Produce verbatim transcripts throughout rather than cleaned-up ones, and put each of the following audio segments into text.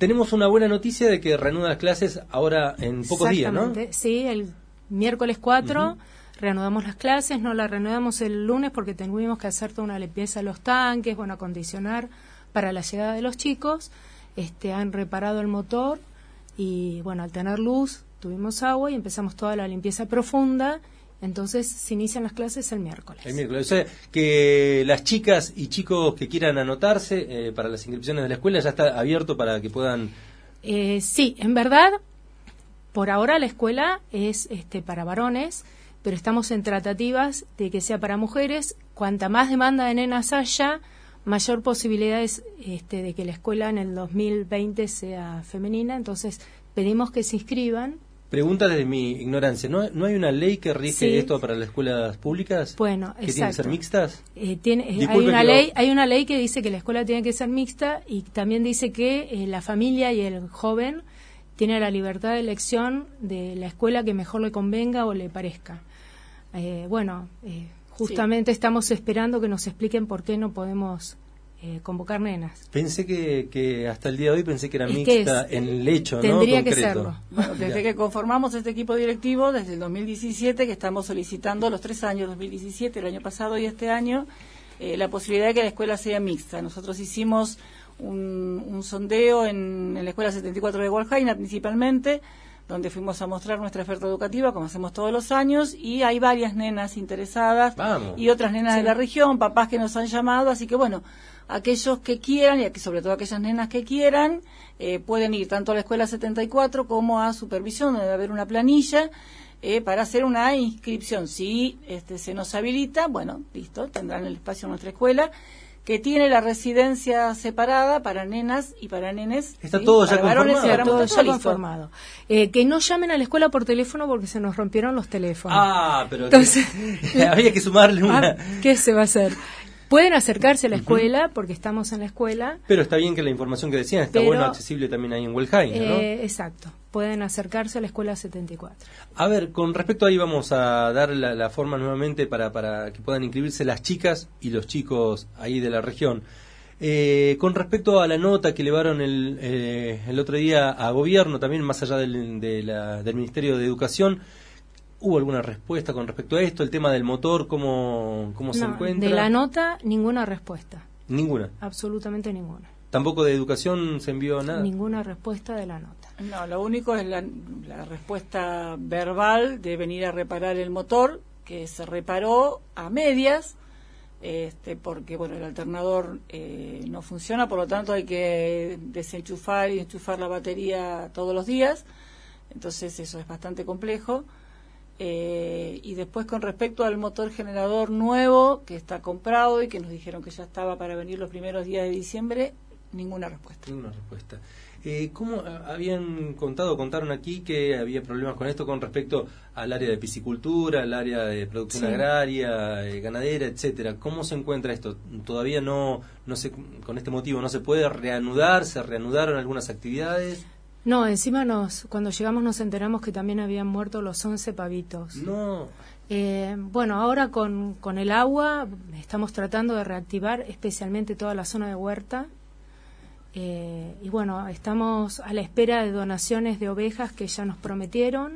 tenemos una buena noticia de que reanudan las clases ahora en pocos días, ¿no? Sí, el miércoles cuatro... Uh-huh. Reanudamos las clases, no las reanudamos el lunes porque tuvimos que hacer toda una limpieza de los tanques, bueno, acondicionar para la llegada de los chicos. Este, han reparado el motor y, bueno, al tener luz tuvimos agua y empezamos toda la limpieza profunda. Entonces se inician las clases el miércoles. El miércoles. O sea, que las chicas y chicos que quieran anotarse eh, para las inscripciones de la escuela ya está abierto para que puedan... Eh, sí, en verdad, por ahora la escuela es este, para varones, pero estamos en tratativas de que sea para mujeres. Cuanta más demanda de nenas haya, mayor posibilidad es este, de que la escuela en el dos mil veinte sea femenina. Entonces pedimos que se inscriban. Pregunta desde mi ignorancia, ¿no, no hay una ley que rige Sí. esto para las escuelas públicas? Bueno, ¿Que exacto. tienen que ser mixtas? Eh, tiene, eh, hay Disculpe una que ley, lo- hay una ley que dice que la escuela tiene que ser mixta y también dice que eh, la familia y el joven tiene la libertad de elección de la escuela que mejor le convenga o le parezca. Eh, bueno, eh, justamente sí. Estamos esperando que nos expliquen por qué no podemos eh, convocar nenas. Pensé que, que hasta el día de hoy pensé que era Es mixta que es, en el hecho, ¿no? Tendría Concreto. que serlo. Bueno, desde que conformamos este equipo directivo, desde el dos mil diecisiete, que estamos solicitando los tres años, dos mil diecisiete, el año pasado y este año, eh, la posibilidad de que la escuela sea mixta. Nosotros hicimos un, un sondeo en, en la escuela setenta y cuatro de Hualjaina principalmente, donde fuimos a mostrar nuestra oferta educativa, como hacemos todos los años, y hay varias nenas interesadas. Vamos. Y otras nenas Sí. de la región, papás que nos han llamado, así que bueno, aquellos que quieran, y aquí sobre todo aquellas nenas que quieran, eh, pueden ir tanto a la escuela setenta y cuatro como a supervisión, donde debe haber una planilla, eh, para hacer una inscripción. Si este, se nos habilita, bueno, listo, tendrán el espacio en nuestra escuela, que tiene la residencia separada para nenas y para nenes. Está ¿sí? todo ya Para varones y conformado. varones, Todo está ya listo. conformado. Eh, que no llamen a la escuela por teléfono porque se nos rompieron los teléfonos. Ah, pero Entonces, que- había que sumarle una... Ah, ¿qué se va a hacer? Pueden acercarse a la escuela porque estamos en la escuela. Pero está bien que la información que decían está Pero, bueno, accesible también ahí en Hualjaina, ¿no? Eh, exacto. Pueden acercarse a la escuela setenta y cuatro. A ver, con respecto ahí vamos a dar la, la forma nuevamente para, para que puedan inscribirse las chicas y los chicos ahí de la región. Eh, con respecto a la nota que elevaron el, eh, el otro día a gobierno, también más allá del, de la, del Ministerio de Educación, ¿hubo alguna respuesta con respecto a esto? El tema del motor, ¿cómo, cómo se No, encuentra? de la nota, ninguna respuesta. Ninguna. Absolutamente ninguna. ¿Tampoco de educación se envió nada? Ninguna respuesta de la nota. No, lo único es la, la respuesta verbal de venir a reparar el motor, que se reparó a medias, este, porque bueno, el alternador eh, no funciona, por lo tanto hay que desenchufar y enchufar la batería todos los días, entonces eso es bastante complejo. Eh, y después con respecto al motor generador nuevo que está comprado y que nos dijeron que ya estaba para venir los primeros días de diciembre, ninguna respuesta. Ninguna respuesta. Eh, ¿Cómo habían contado, contaron aquí que había problemas con esto con respecto al área de piscicultura, al área de producción Sí. agraria, eh, ganadera, etcétera? ¿Cómo se encuentra esto? Todavía no, no se, con este motivo no se puede reanudar, se reanudaron algunas actividades. No, encima nos, cuando llegamos nos enteramos que también habían muerto los once pavitos. No. Eh, bueno, ahora con, con el agua estamos tratando de reactivar especialmente toda la zona de huerta. Eh, y bueno, estamos a la espera de donaciones de ovejas que ya nos prometieron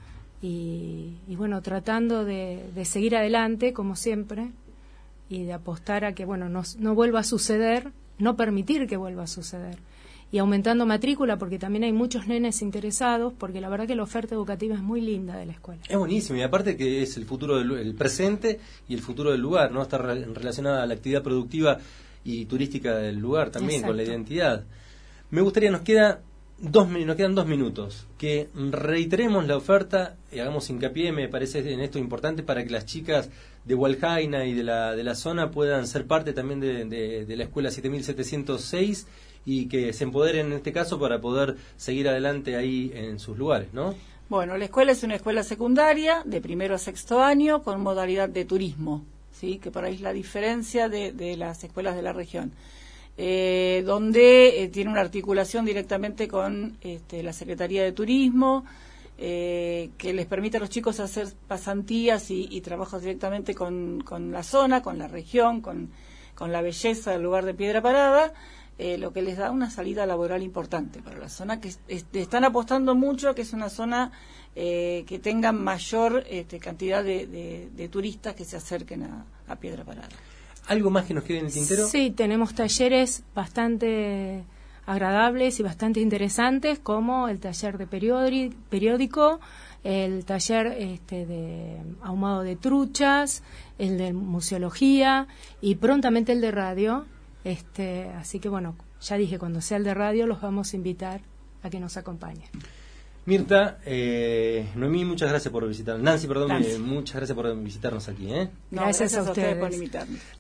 y, y bueno, tratando de, de seguir adelante como siempre y de apostar a que bueno no, no vuelva a suceder, no permitir que vuelva a suceder y aumentando matrícula porque también hay muchos nenes interesados porque la verdad que la oferta educativa es muy linda de la escuela. Es buenísimo y aparte que es el futuro del el presente y el futuro del lugar, ¿no? Está re- relacionada a la actividad productiva y turística del lugar también. Exacto. Con la identidad. Me gustaría, nos queda dos nos quedan dos minutos, que reiteremos la oferta y hagamos hincapié, me parece en esto importante para que las chicas de Hualjaina y de la de la zona puedan ser parte también de, de, de la escuela siete mil setecientos seis y que se empoderen en este caso para poder seguir adelante ahí en sus lugares, ¿no? Bueno, la escuela es una escuela secundaria de primero a sexto año con modalidad de turismo, ¿sí? Que por ahí es la diferencia de, de las escuelas de la región, eh, donde eh, tiene una articulación directamente con este, la Secretaría de Turismo, eh, que les permite a los chicos hacer pasantías y, y trabajos directamente con, con la zona, con la región, con, con la belleza del lugar de Piedra Parada. eh, lo que les da una salida laboral importante para la zona, que es, están apostando mucho a que es una zona eh, que tenga mayor este, cantidad de, de, de turistas que se acerquen a, a Piedra Parada. ¿Algo más que nos quede en el tintero? Sí, tenemos talleres bastante agradables y bastante interesantes, como el taller de periódi- periódico, el taller este, de ahumado de truchas, el de museología y prontamente el de radio. Este, así que bueno, ya dije, cuando sea el de radio los vamos a invitar a que nos acompañen. Mirta, eh, Noemí, muchas gracias por visitarnos. Nancy, perdón, Nancy. Eh, muchas gracias por visitarnos aquí. ¿eh? No, Gracias, gracias a a ustedes ustedes por invitarme.